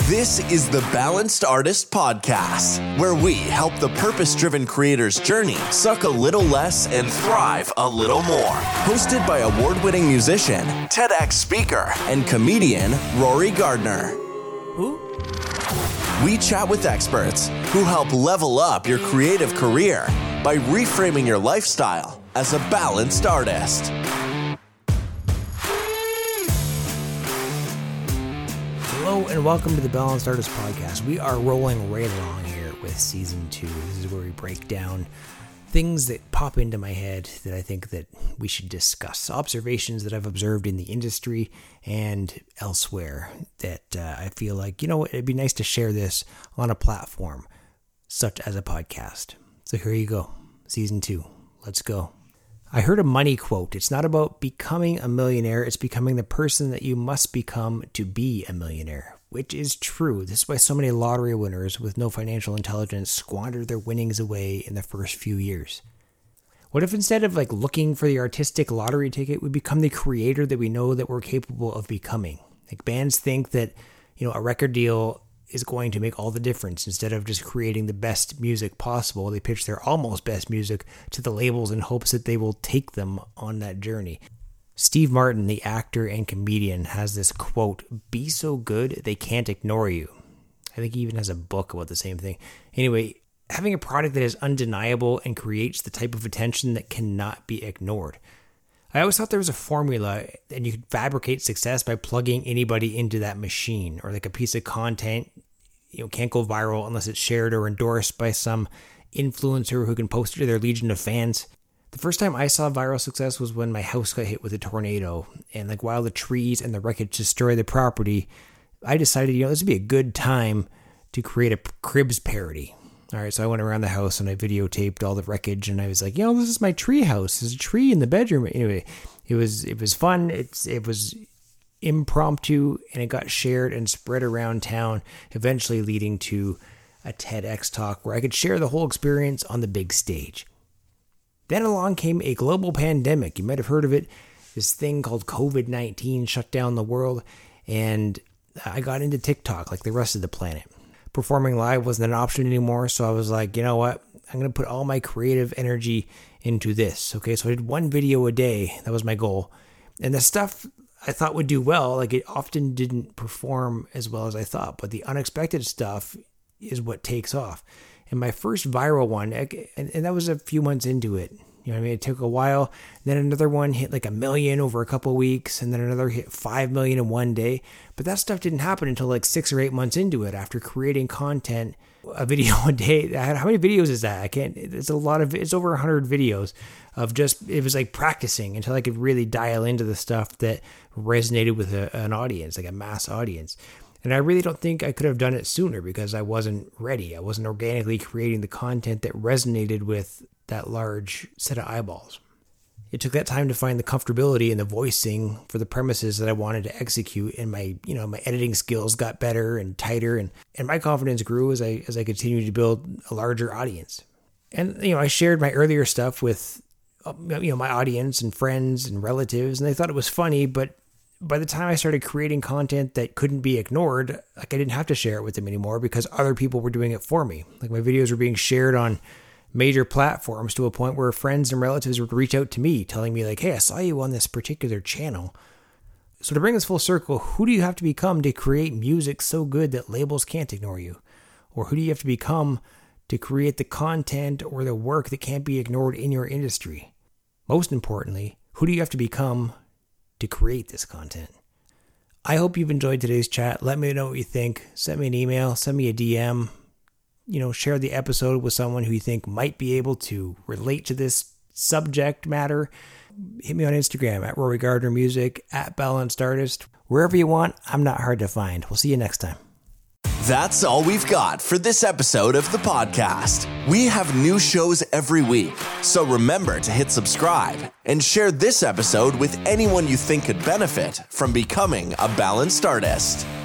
This is the Balanced Artist Podcast, where we help the purpose-driven creator's journey suck a little less and thrive a little more. Hosted by award-winning musician, TEDx speaker, and comedian Rory Gardner. Who? We chat with experts who help level up your creative career by reframing your lifestyle as a balanced artist. Hello and welcome to the Balanced Artist Podcast. We are rolling right along here with Season 2. This is where we break down things that pop into my head that I think that we should discuss. Observations that I've observed in the industry and elsewhere that I feel like, it'd be nice to share this on a platform such as a podcast. So here you go. Season 2. Let's go. I heard a money quote. It's not about becoming a millionaire. It's becoming the person that you must become to be a millionaire, which is true. This is why so many lottery winners with no financial intelligence squander their winnings away in the first few years. What if instead of looking for the artistic lottery ticket, we become the creator that we know that we're capable of becoming? Bands think that, a record deal is going to make all the difference. Instead of just creating the best music possible, they pitch their almost best music to the labels in hopes that they will take them on that journey. Steve Martin, the actor and comedian, has this quote, "Be so good they can't ignore you." I think he even has a book about the same thing. Anyway, having a product that is undeniable and creates the type of attention that cannot be ignored. I always thought there was a formula and you could fabricate success by plugging anybody into that machine, or a piece of content, can't go viral unless it's shared or endorsed by some influencer who can post it to their legion of fans. The first time I saw viral success was when my house got hit with a tornado, and while the trees and the wreckage destroyed the property, I decided, this would be a good time to create a Cribs parody. All right, so I went around the house and I videotaped all the wreckage, and I was like, this is my tree house. There's a tree in the bedroom. Anyway, it was fun. It was impromptu, and it got shared and spread around town, eventually leading to a TEDx talk where I could share the whole experience on the big stage. Then along came a global pandemic. You might have heard of it. This thing called COVID-19 shut down the world, and I got into TikTok like the rest of the planet. Performing live wasn't an option anymore, so I was like, you know what? I'm going to put all my creative energy into this. Okay, so I did one video a day. That was my goal. And the stuff I thought would do well, it often didn't perform as well as I thought, but the unexpected stuff is what takes off. And my first viral one, and that was a few months into it. It took a while. Then another one hit 1 million over a couple of weeks, and then another hit 5 million in one day. But that stuff didn't happen until 6 or 8 months into it, after creating content, a video a day. How many videos is that? It's over 100 videos of it was practicing until I could really dial into the stuff that resonated with an audience, a mass audience. And I really don't think I could have done it sooner because I wasn't ready. I wasn't organically creating the content that resonated with that large set of eyeballs. It took that time to find the comfortability and the voicing for the premises that I wanted to execute, and my editing skills got better and tighter, and my confidence grew as I continued to build a larger audience. And I shared my earlier stuff with my audience and friends and relatives, and they thought it was funny, but by the time I started creating content that couldn't be ignored, I didn't have to share it with them anymore because other people were doing it for me. My videos were being shared on major platforms to a point where friends and relatives would reach out to me telling me hey, I saw you on this particular channel. So to bring this full circle, who do you have to become to create music so good that labels can't ignore you? Or who do you have to become to create the content or the work that can't be ignored in your industry? Most importantly, who do you have to become to create this content? I hope you've enjoyed today's chat. Let me know what you think. Send me an email, send me a DM. Share the episode with someone who you think might be able to relate to this subject matter. Hit me on Instagram at Rory Gardner Music, at Balanced Artist. Wherever you want, I'm not hard to find. We'll see you next time. That's all we've got for this episode of the podcast. We have new shows every week, so remember to hit subscribe and share this episode with anyone you think could benefit from becoming a balanced artist.